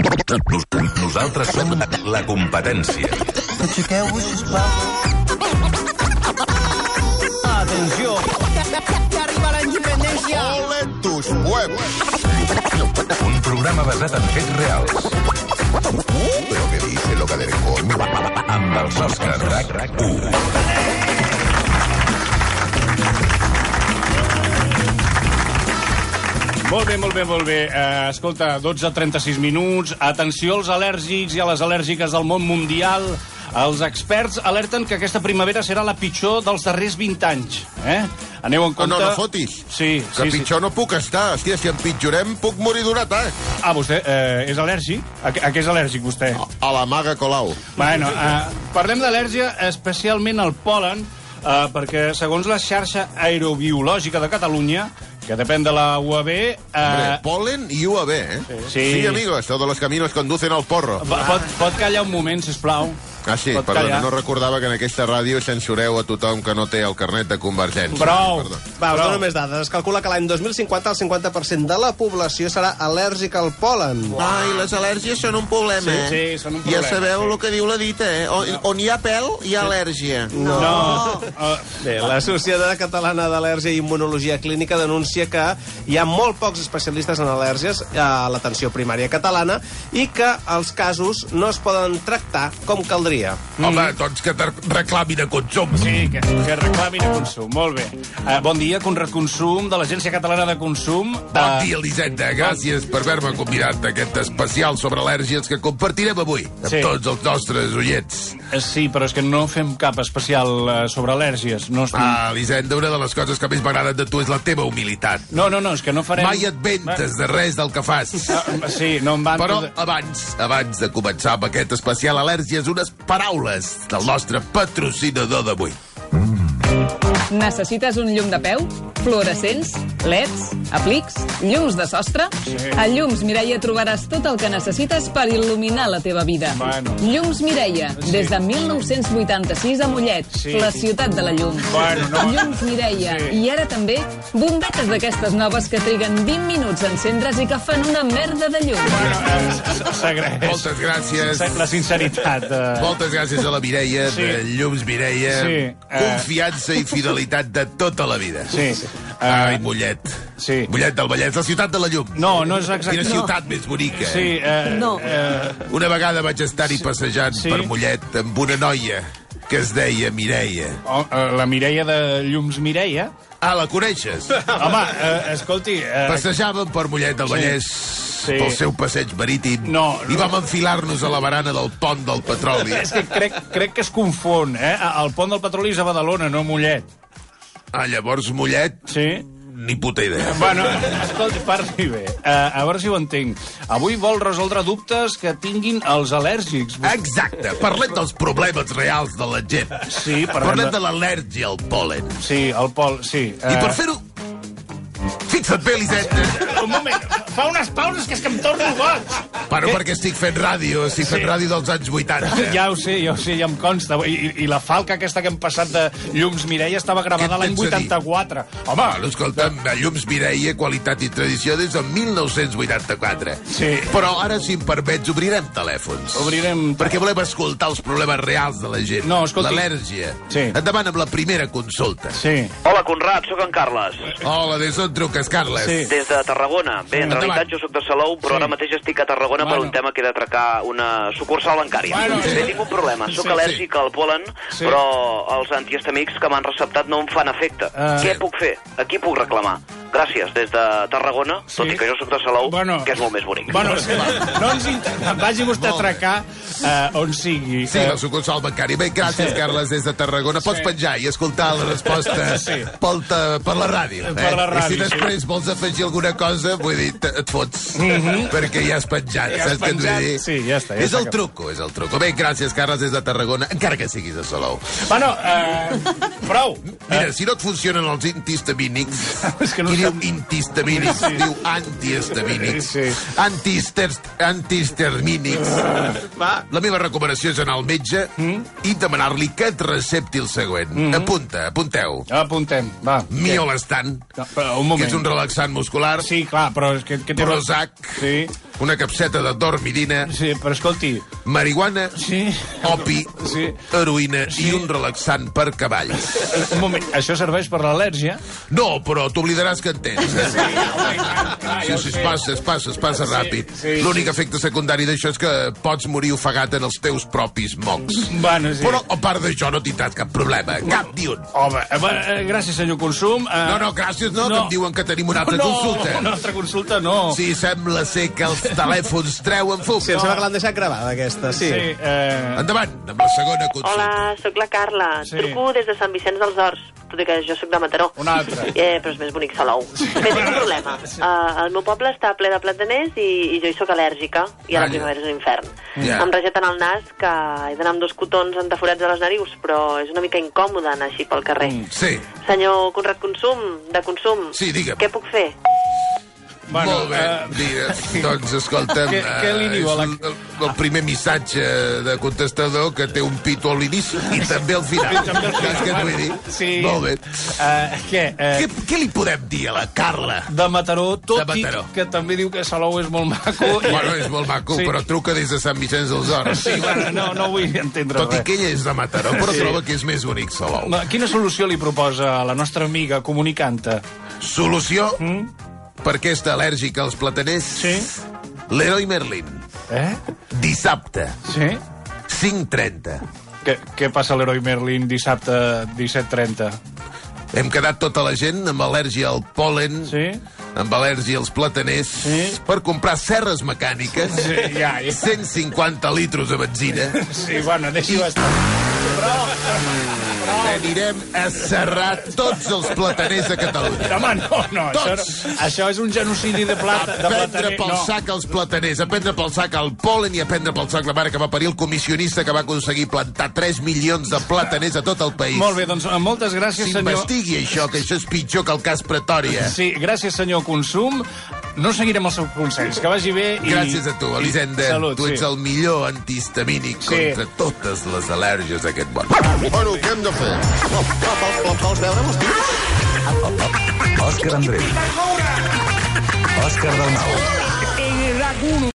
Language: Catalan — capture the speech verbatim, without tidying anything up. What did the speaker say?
Nosaltres som la competència. Aixequeu-vos, sisplau. Atenció. Que arriba la independència. Ole tus huevos. Un programa basat en fets reals. ¿Pero qué dice lo que del con? Amb els Òscar RAC u. Molt bé, molt bé, molt bé. Uh, escolta, dotze a trenta-sis minuts. Atenció als al·lèrgics i a les al·lèrgiques del món mundial. Els experts alerten que aquesta primavera serà la pitjor dels darrers vint anys. Eh? Aneu en compte... No, no, no fotis. Sí, que sí, pitjor sí. no puc estar. Hòstia, si empitjorem, puc morir d'un atac. Ah, vostè eh, és al·lèrgic? A, a què és al·lèrgic, vostè? A, a la maga Colau. Bueno, eh, parlem d'al·lèrgia, especialment al pol·len, eh, perquè segons la xarxa aerobiològica de Catalunya, que depèn de la U A B... Eh... Hombre, polen i U A B, eh? Sí. Sí, amigos, todos los caminos conducen al porro. Pot, pot callar un moment, sisplau? Ah, sí, Pot perdona, callar? no recordava que en aquesta ràdio censureu a tothom que no té el carnet de Convergència. Prou! Perdó. Va, us dono més dades. Es calcula que l'any dos mil cinquanta el cinquanta per cent de la població serà al·lèrgica al pol·len. Ai, les al·lèrgies són un problema, Sí, eh? sí, són un problema, Ja sabeu sí. el que diu la dita, eh? On, on hi ha pèl, hi ha al·lèrgia. No. no. Uh, Bé, la Societat Catalana d'Al·lèrgia i Immunologia Clínica denuncia que hi ha molt pocs especialistes en al·lèrgies a l'atenció primària catalana i que els casos no es poden tractar com caldria. Home, doncs que te reclamin a consum. Sí, que, que reclamin a consum. Molt bé. Uh, bon dia, Conreconsum, de l'Agència Catalana de Consum. Bon dia, Elisenda. Gràcies per haver-me convidat a aquest especial sobre al·lèrgies que compartirem avui amb Sí. tots els nostres oients. Uh, sí, però és que no fem cap especial uh, sobre al·lèrgies. No, estem... Ah, Elisenda, una de les coses que més m'agraden de tu és la teva humilitat. no, no, no, és que no farem... Mai et ventes de res del que fas. Uh, sí, no em van... Però abans, abans de començar amb aquest especial al·lèrgies, unes paraules del nostre patrocinador d'avui. Necessites un llum de peu? Fluorescents? leds? Aplics? Llums de sostre? Sí. A Llums Mireia trobaràs tot el que necessites per il·luminar la teva vida. Bueno. Llums Mireia, Sí. des de mil nou-cents vuitanta-sis a Mollet, Sí. la ciutat de la llum. Bueno, no. Llums Mireia. Sí. I ara també bombetes d'aquestes noves que triguen vint minuts a encendre's i que fan una merda de llum. Uh, S'agraeix. Moltes gràcies. La sinceritat. Uh... Moltes gràcies a la Mireia, Sí. de Llums Mireia. Sí, eh. Confiança i fidelitat de tota la vida. Sí. Ai, Uh, Mollet. Sí. Mollet del Vallès, la ciutat de la llum. no, no és exacte. Quina ciutat més bonica. Sí, uh, No. Uh, Una vegada vaig estar-hi passejant Sí. per Mollet amb una noia que es deia Mireia. oh, uh, la Mireia de Llums Mireia. Ah, la coneixes? Home, uh, escolti... Uh, Passejàvem per Mollet del Vallès Sí. pel seu passeig marítim No, i no. vam enfilar-nos a la barana del pont del petroli. és que crec, crec que es confon, eh? El pont del petroli és a Badalona, no a Mollet. Ah, llavors Mollet, Sí? ni puta idea. Bueno, escolti, parli bé. Uh, a veure si ho entenc. Avui vol resoldre dubtes que tinguin els al·lèrgics. Exacte, parlem dels problemes reals de la gent. Sí, parlem parlem de- de l'al·lèrgia al pol·len. Sí, el Pol, sí. I per fer-ho... Fixa't bé, Elisenda. Un moment, fa unes pauses que és que em torno boig. Bueno, perquè estic fent ràdio, estic fent Sí. ràdio dels anys vuitanta. Ja ho sé, ja ho sé, ja em consta. I, i, i la falca aquesta que hem passat de Llums Mireia estava gravada Què l'any et pensa dir? vuitanta-quatre. Home, Bueno, escolta'm, Llums Mireia, qualitat i tradició des del mil nou-cents vuitanta-quatre. Sí. Però ara, si em permets, obrirem telèfons. Obrirem- Perquè volem escoltar els problemes reals de la gent. No, escolti- L'al·lèrgia. Sí. Endavant amb la primera consulta. sí. Hola, Conrad, sóc en Carles. Hola, des d'on truques, Carles? Sí. Des de Tarragona. Bé, en Endavant. realitat jo sóc de Salou, però Sí. ara mateix estic a Tarragona per Bueno. un tema que he d'atracar una sucursal bancària. Bueno, Bé, sí. tinc un problema. Sóc Sí, al·lèrgic al pol·len, Sí. però els antihistamínics que m'han receptat no em fan efecte. Ah. Què puc fer? A qui puc reclamar? Gràcies, des de Tarragona, Sí. tot i que jo sóc de Salou, Bueno. que és molt més bonic. Bueno, sí, no ens inter... vagi vostè a atracar uh, on sigui. Sí, la sucursal bancària. Bé, gràcies, Carles, des de Tarragona. Pots Sí. penjar i escoltar la resposta Sí. pel te, per la ràdio. Per la I si ràdio, després vols afegir alguna cosa, vull dir, te, et fots. Perquè ja has penjat, Ja has saps què et vull penjat? dir? Sí, ja està, ja és està el cap- truco, és el truco. Bé, gràcies, Carles, des de Tarragona, encara que siguis de Salou. Bueno, uh, prou. Mira, si no et funcionen els antihistamínics, És que no qui diu sap- antihistamínics, Sí. diu antihistamínics, Sí. antihister- antihistamínics. Va. La meva recomanació és anar al metge i demanar-li que et recepti el següent. Apunta, apunteu. Apuntem, va. Miolestan, No, però un que moment. és un relaxant muscular. Sí, clar, però és que... que té... Prozac, Sí. una capseta de dormidina, Sí, però escolti... marihuana, Sí. opi, Sí. heroïna Sí. i un relaxant per cavalls. Un moment, això serveix per l'al·lèrgia? No, però t'oblidaràs que en tens. Eh? Sí, Sí, sí, es passa, es passa, es passa Sí, ràpid. sí, L'únic efecte secundari d'això és que pots morir ofegat en els teus propis mocs. Bueno, sí. Però, a part d'això, no tindràs cap problema. Cap ni un. Home, eh, gràcies, senyor Consum. Eh, No, no, gràcies, no, no. que em diuen que tenim una altra no, consulta. una altra consulta no. Sí, sembla ser que els telèfons treuen fum. Sí, em sembla que l'han deixat gravada, aquesta, sí. Sí, eh... Endavant, amb la segona consulta. Hola, sóc la Carla. Sí. Truco des de Sant Vicenç dels Horts, tot i que jo sóc de Mataró. Un altre. Eh, però és més bonic Salou. Sí. Bé, tinc un problema. Sí. Uh, el meu poble està ple de plataners i, i jo hi sóc al·lèrgica, i a la Vaja. primavera és un infern. Ja. Em regeten el nas, que he d'anar amb dos cotons entaforats a les narius, però és una mica incòmode anar així pel carrer. Mm. Sí, Senyor Conrad Consum, de Consum, Sí, digue'm. què puc fer? Bueno, molt bé. eh, Mira, doncs, escolta'm... Què- què li eh, diu a la- és el, el primer missatge de contestador que té un pito a l'inici i també al final. I també al final. Saps què et vull dir? Sí. Molt bé. Eh, què? Eh, Què, què li podem dir a la Carla? de Mataró, tot De Mataró. i que també diu que Salou és molt maco. Bueno, és molt maco, Sí. però truca des de Sant Vicenç dels Horts. Sí, bueno, no, no vull entendre Tot i res. que ella és de Mataró, però Sí. troba que és més bonic Salou. No, quina solució li proposa a la nostra amiga comunicanta? Solució Mm? per aquesta al·lèrgica als plataners? Sí. L'Heroi Merlin. Eh? Dissabte, Sí? cinc trenta. Què, què passa a l'Heroi Merlin dissabte disset trenta? Hem quedat tota la gent amb al·lèrgia al pol·len, Sí? amb al·lèrgia als plataners, Sí. per comprar serres mecàniques, Sí, ja, ja. cent cinquanta litros de benzina, Sí, bueno, deixi-ho estar. anirem a serrar tots els plataners de Catalunya. Home, no, no, això, Tots. no, això és un genocidi de plata. De A prendre plataner, pel no. sac els plataners, a prendre pel sac el pol·len i a prendre pel sac la mare que va parir el comissionista que va aconseguir plantar tres milions de plataners a tot el país. Molt bé, doncs eh, moltes gràcies, senyor... S'investigui això, que això és pitjor que el cas Pretòria. Sí, gràcies, senyor Consum. No seguirem els seus consells. Que vagi bé i... Gràcies a tu, Elisenda. Salut, tu ets sí. el millor antihistamínic Sí. contra totes les al·lèrgies d'aquest món. Bueno, què hem de fer? Vols veure els tiros? Òscar Andreu. Òscar Dalmau.